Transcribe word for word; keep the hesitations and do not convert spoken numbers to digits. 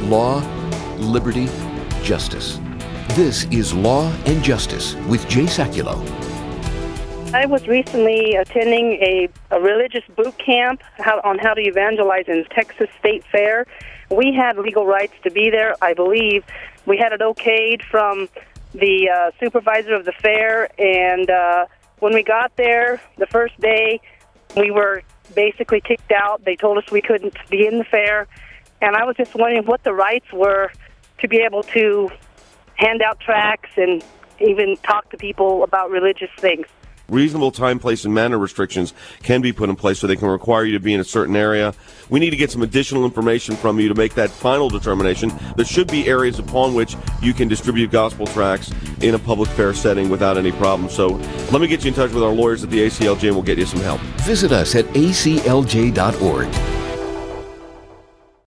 law, liberty, justice. This is Law and Justice with Jay Sekulow. I was recently attending a, a religious boot camp how, on how to evangelize in Texas State Fair. We had legal rights to be there, I believe. We had it okayed from the uh, supervisor of the fair, and uh, when we got there the first day, we were basically kicked out. They told us we couldn't be in the fair, and I was just wondering what the rights were to be able to hand out tracts and even talk to people about religious things. Reasonable time, place, and manner restrictions can be put in place so they can require you to be in a certain area. We need to get some additional information from you to make that final determination. There should be areas upon which you can distribute gospel tracts in a public fair setting without any problem. So let me get you in touch with our lawyers at the A C L J and we'll get you some help. Visit us at A C L J dot org.